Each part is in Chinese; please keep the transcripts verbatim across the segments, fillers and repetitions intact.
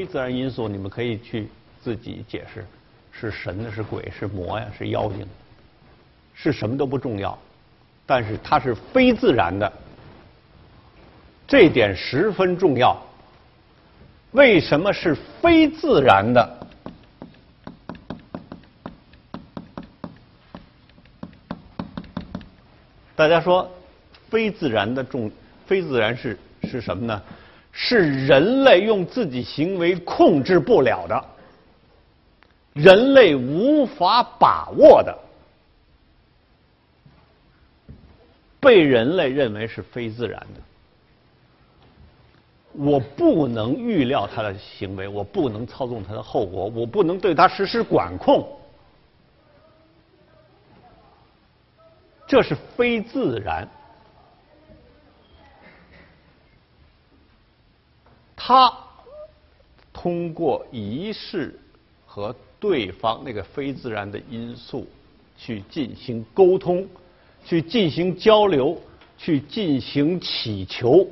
非自然因素，你们可以去自己解释，是神呢，是鬼，是魔呀，是妖精，是什么都不重要，但是它是非自然的，这一点十分重要。为什么是非自然的？大家说，非自然的重，非自然是是什么呢？是人类用自己行为控制不了的，人类无法把握的，被人类认为是非自然的。我不能预料他的行为，我不能操纵他的后果，我不能对他实施管控，这是非自然。他通过仪式和对方那个非自然的因素去进行沟通，去进行交流，去进行祈求。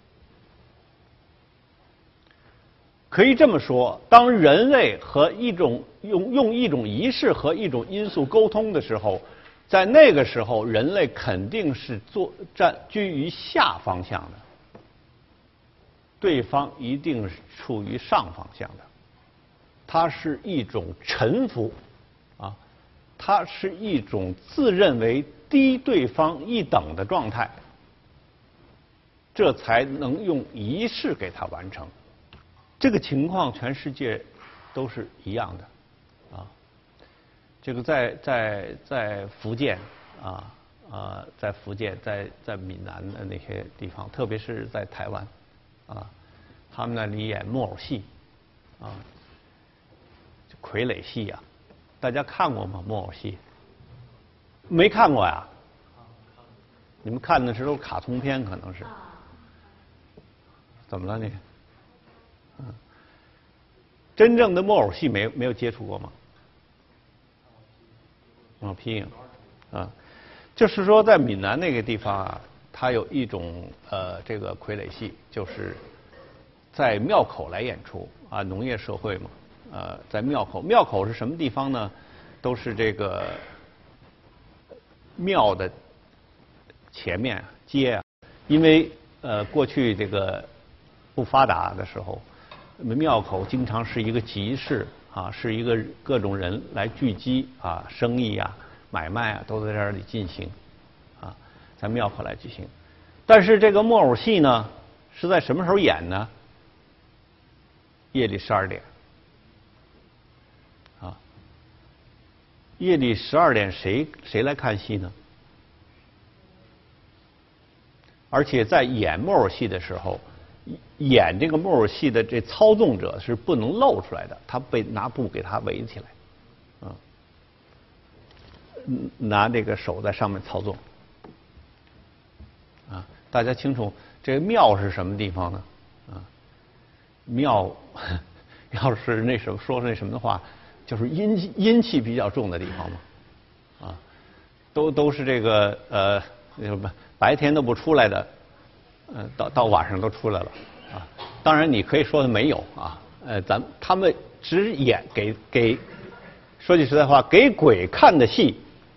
可以这么说，当人类和一种用用一种仪式和一种因素沟通的时候，在那个时候，人类肯定是坐站居于下方向的，对方一定是处于上方向的。它是一种臣服，啊，它是一种自认为低对方一等的状态，这才能用仪式给它完成。这个情况全世界都是一样的，啊，这个在在在福建啊啊，在福建，在在闽南的那些地方，特别是在台湾，啊，他们那里演木偶戏，啊，傀儡戏呀，大家看过吗？木偶戏？没看过呀？你们看的是都是卡通片，可能是。怎么了你？嗯，真正的木偶戏没没有接触过吗？啊，皮影，啊，就是说在闽南那个地方啊，它有一种呃这个傀儡戏，就是在庙口来演出啊，农业社会嘛，呃，在庙口，庙口是什么地方呢？都是这个庙的前面街啊，因为呃过去这个不发达的时候。庙口经常是一个集市啊，是一个各种人来聚集啊，生意啊、买卖啊都在这里进行啊，在庙口来举行。但是这个木偶戏呢，是在什么时候演呢？夜里十二点啊，夜里十二点谁谁来看戏呢？而且在演木偶戏的时候。演这个木偶戏的这操纵者是不能露出来的，他被拿布给他围起来，啊，拿这个手在上面操纵，啊，大家清楚这个庙是什么地方呢？啊，庙要是那什么说那什么的话，就是阴阴气比较重的地方嘛，啊，都都是这个呃那什么白天都不出来的。呃，到到晚上都出来了啊！当然，你可以说的没有啊，呃，咱他们只演给给，说句实在话，给鬼看的戏，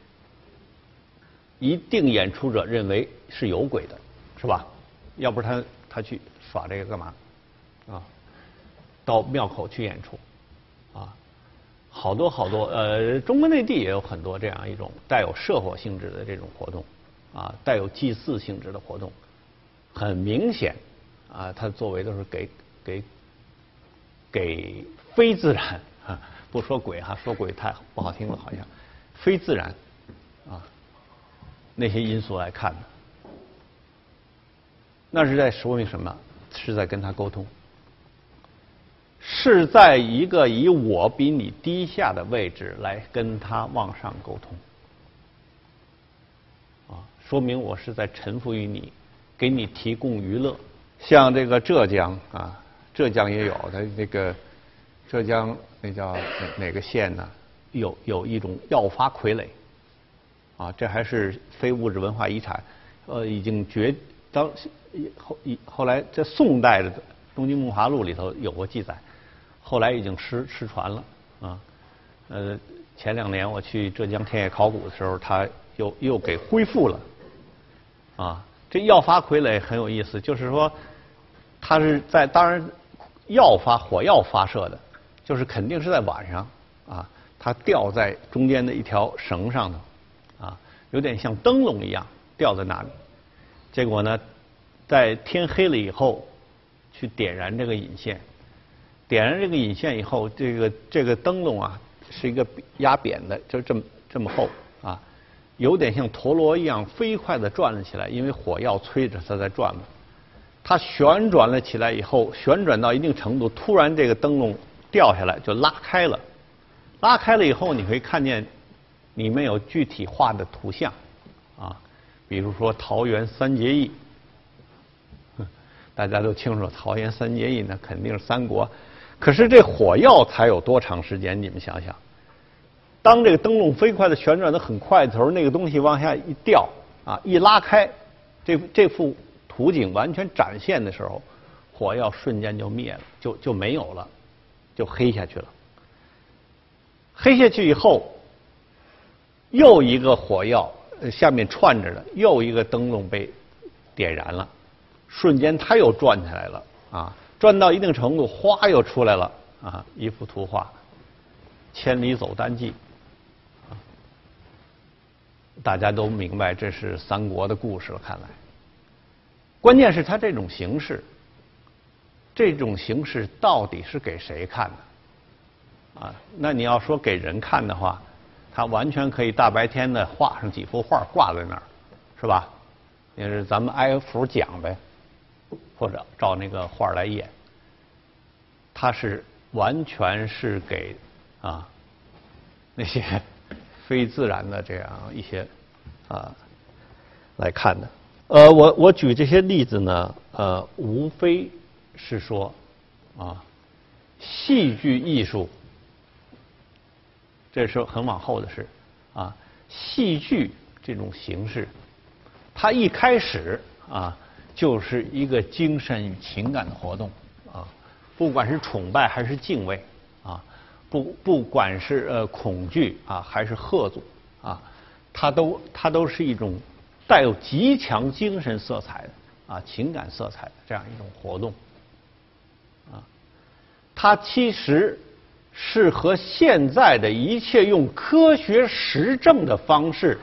一定演出者认为是有鬼的，是吧？要不然他他去耍这个干嘛？啊，到庙口去演出，啊，好多好多，呃，中国内地也有很多这样一种带有社火性质的这种活动，啊，带有祭祀性质的活动。很明显，啊，他作为都是给给给非自然啊，不说鬼哈，说鬼太不好听了，好像非自然啊那些因素来看的，那是在说明什么？是在跟他沟通，是在一个以我比你低下的位置来跟他往上沟通，啊，说明我是在臣服于你。给你提供娱乐，像这个浙江啊，浙江也有的这个浙江那叫哪个县呢？有有一种耀发傀儡，啊，这还是非物质文化遗产，呃，已经绝当后后来在宋代的《东京梦华录》里头有过记载， 后来已经失失传了啊。呃，前两年我去浙江田野考古的时候，他又又给恢复了。啊，这耀发傀儡很有意思，就是说它是在当然耀发火药发射的，就是肯定是在晚上啊，它吊在中间的一条绳上头啊，有点像灯笼一样吊在那里。结果呢，在天黑了以后去点燃这个引线，点燃这个引线以后，这个这个灯笼啊是一个压扁的，就这么这么厚啊，有点像陀螺一样飞快地转了起来，因为火药催着它在转嘛。它旋转了起来以后，旋转到一定程度，突然这个灯笼掉下来就拉开了。拉开了以后，你会看见里面有具体画的图像啊，比如说桃园三结义，大家都清楚，桃园三结义呢肯定是三国。可是这火药才有多长时间？你们想想，当这个灯笼飞快的旋转的很快的时候，那个东西往下一掉啊，一拉开，这这幅图景完全展现的时候，火药瞬间就灭了，就就没有了，就黑下去了。黑下去以后，又一个火药下面串着的又一个灯笼被点燃了，瞬间它又转起来了啊，转到一定程度，花又出来了啊，一幅图画，千里走单骑。大家都明白这是三国的故事了。看来，关键是它这种形式，这种形式到底是给谁看的？啊，那你要说给人看的话，它完全可以大白天的画上几幅画挂在那儿，是吧？也是咱们挨幅讲呗，或者照那个画来演。它是完全是给啊那些非自然的这样一些啊来看的。呃，我我举这些例子呢，呃，无非是说啊，戏剧艺术，这是很往后的事啊。戏剧这种形式，它一开始啊就是一个精神与情感的活动啊，不管是崇拜还是敬畏啊。不不管是呃恐惧啊还是贺阻啊，它都它都是一种带有极强精神色彩的啊情感色彩的这样一种活动啊。它其实是和现在的一切用科学实证的方式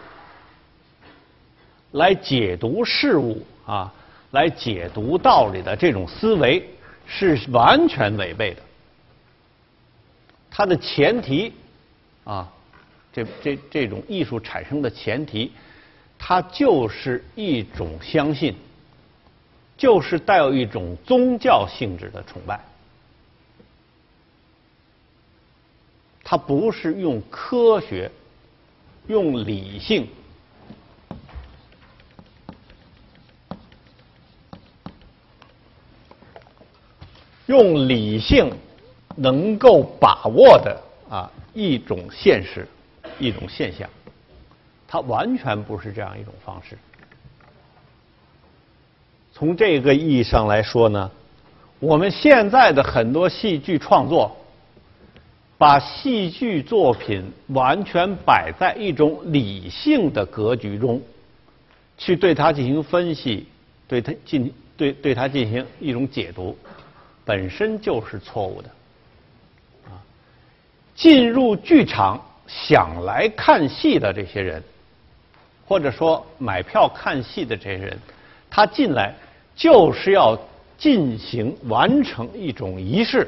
来解读事物啊，来解读道理的这种思维是完全违背的。它的前提啊，这这这种艺术产生的前提，它就是一种相信，就是带有一种宗教性质的崇拜。它不是用科学、用理性、用理性能够把握的啊一种现实、一种现象，它完全不是这样一种方式。从这个意义上来说呢，我们现在的很多戏剧创作，把戏剧作品完全摆在一种理性的格局中，去对它进行分析，对它进对对它进行一种解读，本身就是错误的。啊，进入剧场想来看戏的这些人，或者说买票看戏的这些人，他进来就是要进行完成一种仪式。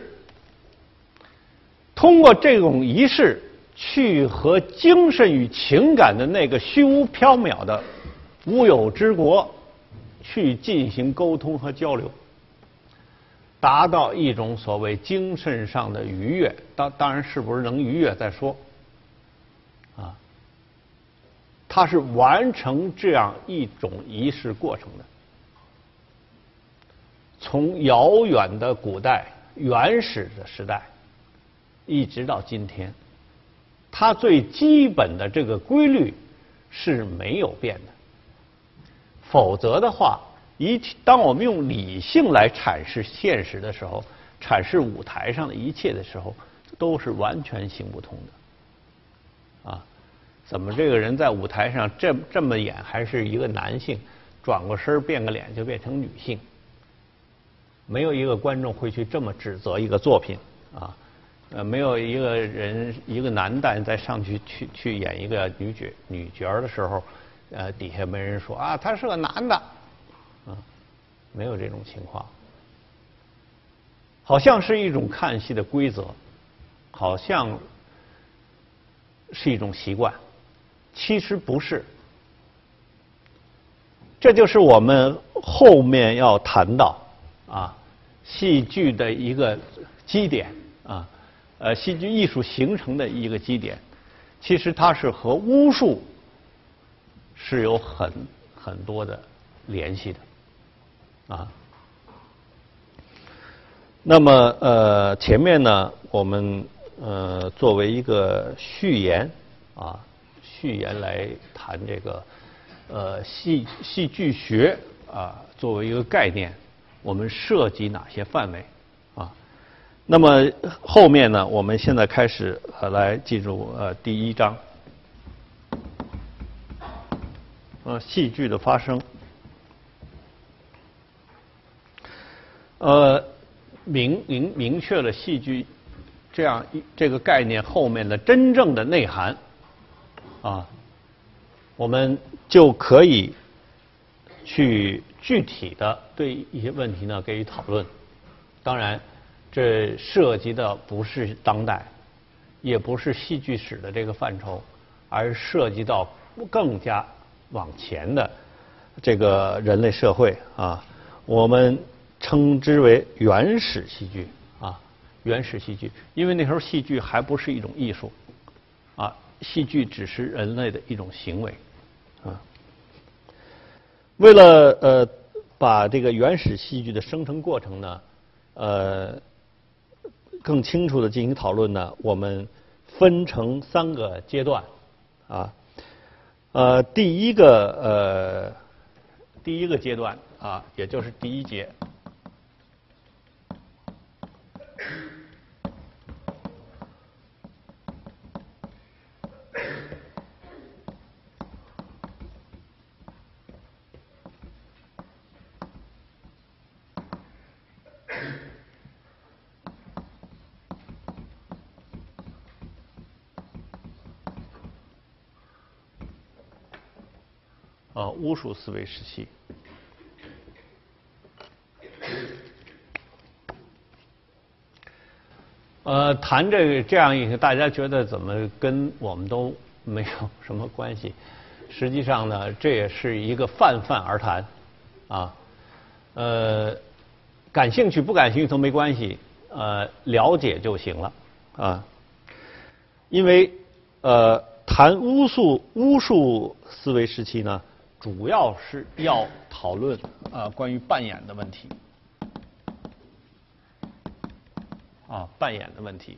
通过这种仪式去和精神与情感的那个虚无缥缈的无有之国去进行沟通和交流，达到一种所谓精神上的愉悦。当当然是不是能愉悦再说啊，它是完成这样一种仪式过程的。从遥远的古代原始的时代一直到今天，它最基本的这个规律是没有变的。否则的话，一当我们用理性来阐释现实的时候， 阐释舞台上的一切的时候，都是完全行不通的。啊，怎么这个人在舞台上这这么演还是一个男性，转过身变个脸就变成女性？没有一个观众会去这么指责一个作品啊，呃，没有一个人一个男旦再上去去去演一个女角女角的时候，呃，底下没人说啊，他是个男的，啊，没有这种情况。好像是一种看戏的规则，好像是一种习惯，其实不是。这就是我们后面要谈到啊，戏剧的一个基点啊，呃，戏剧艺术形成的一个基点，其实它是和巫术是有很很多的联系的啊。那么呃，前面呢，我们呃作为一个序言啊，序言来谈这个呃戏戏剧学啊，作为一个概念，我们涉及哪些范围啊？那么后面呢，我们现在开始呃来进入呃第一章，呃戏剧的发生，呃。明明明确了戏剧这样一这个概念后面的真正的内涵啊，我们就可以去具体的对一些问题呢给予讨论。当然，这涉及的不是当代，也不是戏剧史的这个范畴，而涉及到更加往前的这个人类社会啊，我们称之为原始戏剧啊，原始戏剧，因为那时候戏剧还不是一种艺术啊，戏剧只是人类的一种行为啊。为了呃把这个原始戏剧的生成过程呢，呃更清楚的进行讨论呢，我们分成三个阶段啊，呃第一个呃第一个阶段啊，也就是第一节。呃，巫术思维时期。呃，谈这个这样一个，大家觉得怎么跟我们都没有什么关系？实际上呢，这也是一个泛泛而谈啊。呃，感兴趣不感兴趣都没关系，呃，了解就行了啊。因为呃，谈巫术巫术思维时期呢，主要是要讨论啊关于扮演的问题。啊，扮演的问题。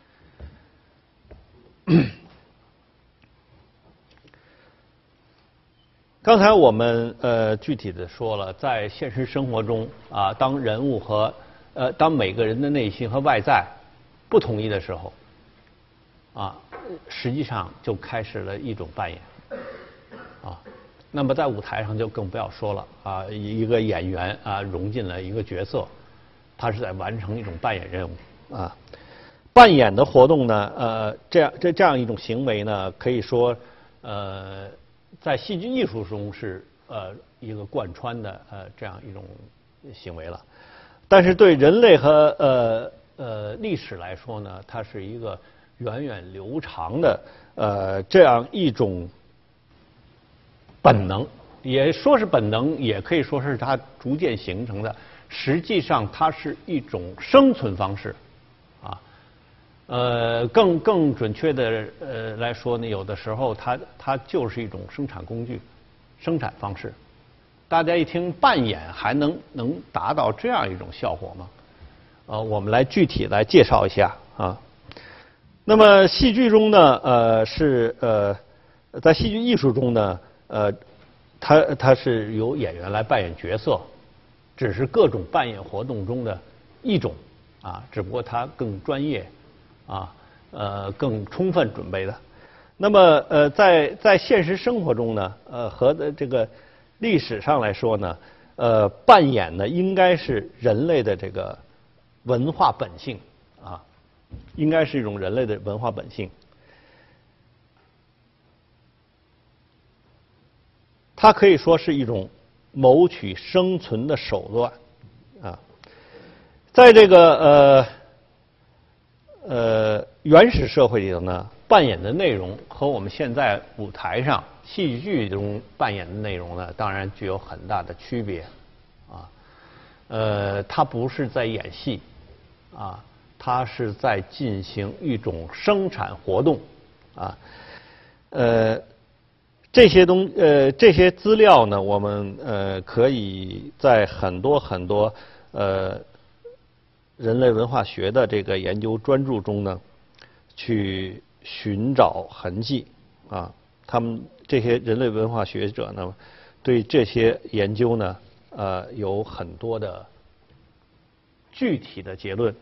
刚才我们呃具体的说了，在现实生活中啊，当人物和呃当每个人的内心和外在不统一的时候，啊，实际上就开始了一种扮演。啊，那么在舞台上就更不要说了啊，一个演员啊融进了一个角色，他是在完成一种扮演任务。啊，扮演的活动呢，呃，这样这这样一种行为呢，可以说，呃，在戏剧艺术中是呃一个贯穿的呃这样一种行为了。但是对人类和呃呃历史来说呢，它是一个源远流长的呃这样一种本能，也说是本能，也可以说是它逐渐形成的。实际上，它是一种生存方式。啊，呃，更更准确的呃来说呢，有的时候它它就是一种生产工具、生产方式。大家一听扮演还能能达到这样一种效果吗？呃，我们来具体来介绍一下啊。那么戏剧中呢，呃是呃在戏剧艺术中呢，呃，它它是由演员来扮演角色，只是各种扮演活动中的一种啊，只不过他更专业，啊，呃，更充分准备的。那么，呃，在在现实生活中呢，呃，和的这个历史上来说呢，呃，扮演呢应该是人类的这个文化本性啊，应该是一种人类的文化本性。它可以说是一种谋取生存的手段啊，在这个呃呃原始社会里头呢，扮演的内容和我们现在舞台上戏剧中扮演的内容呢，当然具有很大的区别啊。呃，它不是在演戏啊，它是在进行一种生产活动啊，呃。这些东呃这些资料呢，我们呃可以在很多很多呃人类文化学的这个研究专著中呢，去寻找痕迹啊。他们这些人类文化学者呢，对这些研究呢，呃有很多的具体的结论。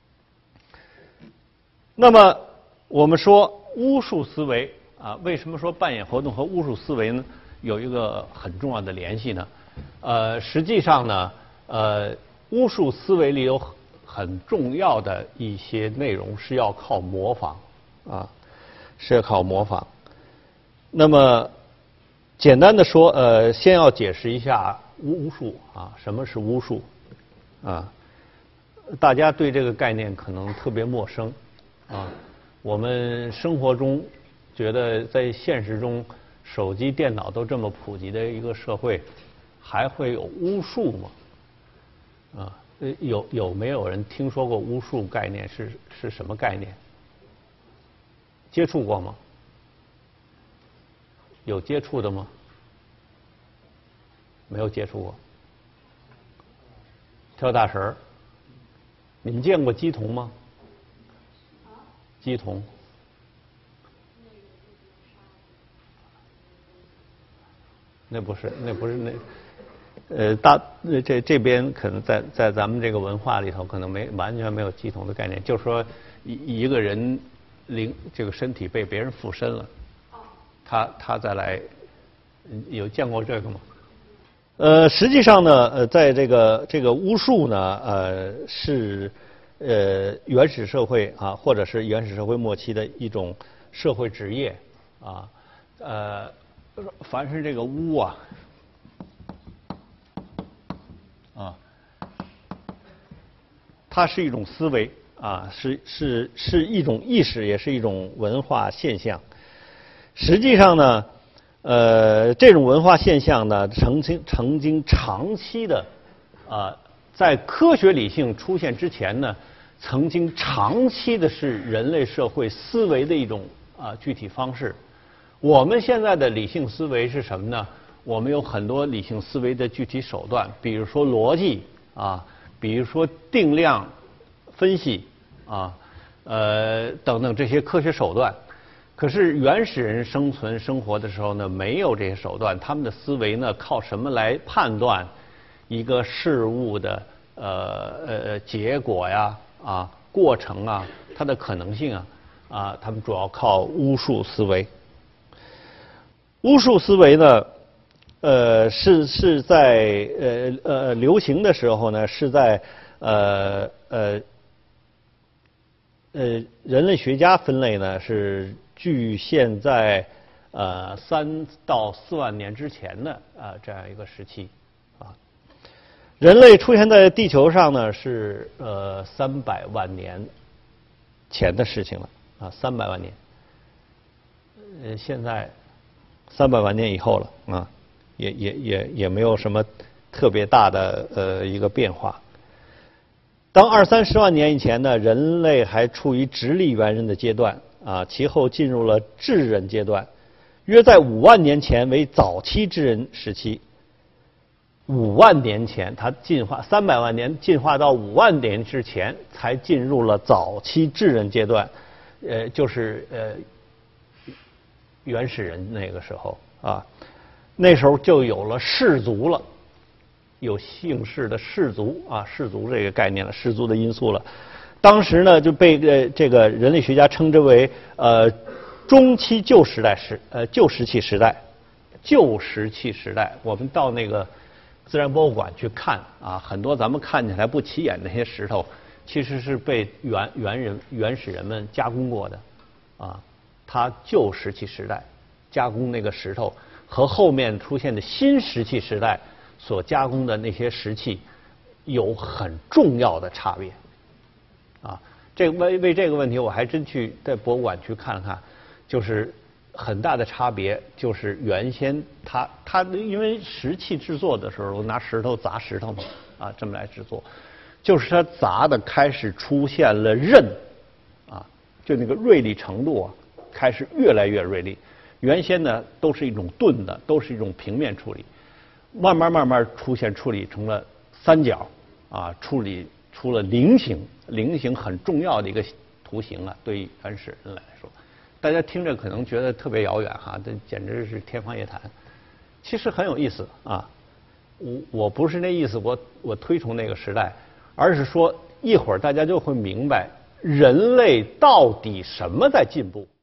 那么我们说巫术思维。啊，为什么说扮演活动和巫术思维呢有一个很重要的联系呢？呃，实际上呢，呃，巫术思维里有很重要的一些内容是要靠模仿啊，是要靠模仿。那么简单的说，呃，先要解释一下巫术啊，什么是巫术啊？大家对这个概念可能特别陌生啊，我们生活中。觉得在现实中，手机、电脑都这么普及的一个社会，还会有巫术吗？啊，有有没有人听说过巫术概念是是什么概念？接触过吗？有接触的吗？没有接触过。跳大神儿，你们见过鸡童吗？鸡童。那不是，那不是那，呃，大这这边可能在在咱们这个文化里头，可能没完全没有鸡童的概念，就是说一一个人灵这个身体被别人附身了，他他再来，有见过这个吗？呃，实际上呢，呃，在这个这个巫术呢，呃，是呃原始社会啊，或者是原始社会末期的一种社会职业啊，呃。凡是这个巫啊，啊，它是一种思维啊，是是是一种意识，也是一种文化现象。实际上呢，呃，这种文化现象呢，曾经曾经长期的啊，在科学理性出现之前呢，曾经长期的是人类社会思维的一种啊具体方式。我们现在的理性思维是什么呢？我们有很多理性思维的具体手段，比如说逻辑啊，比如说定量分析啊，呃等等这些科学手段。可是原始人生存生活的时候呢，没有这些手段，他们的思维呢靠什么来判断一个事物的呃呃结果呀啊过程啊它的可能性啊啊，他们主要靠巫术思维。巫术思维呢，呃，是是在呃呃流行的时候呢，是在呃呃呃人类学家分类呢，是距现在呃三到四万年之前的啊、呃、这样一个时期啊。人类出现在地球上呢，是呃三百万年前的事情了啊，三百万年。呃，现在。三百万年以后了啊，也也也也没有什么特别大的呃一个变化。当二三十万年以前呢，人类还处于直立猿人的阶段啊，其后进入了智人阶段，约在五万年前为早期智人时期。五万年前，它进化三百万年进化到五万年之前，才进入了早期智人阶段，呃，就是呃。原始人那个时候啊，那时候就有了氏族了有姓氏的氏族啊，氏族这个概念了，氏族的因素了。当时呢就被呃这个人类学家称之为呃中期旧时代时呃旧石器时代，旧石器时代。我们到那个自然博物馆去看啊，很多咱们看起来不起眼的那些石头，其实是被原原人原始人们加工过的啊。它旧石器时代加工那个石头和后面出现的新石器时代所加工的那些石器有很重要的差别啊。这个为为这个问题我还真去在博物馆去看了看，就是很大的差别就是原先它它因为石器制作的时候拿石头砸石头嘛啊这么来制作，就是它砸的开始出现了刃啊，就那个锐利程度啊开始越来越锐利。原先呢都是一种钝的，都是一种平面处理，慢慢慢慢出现处理成了三角啊，处理出了菱形，菱形很重要的一个图形啊，对于原始人来说，大家听着可能觉得特别遥远哈，这简直是天方夜谭。其实很有意思啊，我我不是那意思，我我推崇那个时代，而是说一会儿大家就会明白人类到底什么在进步。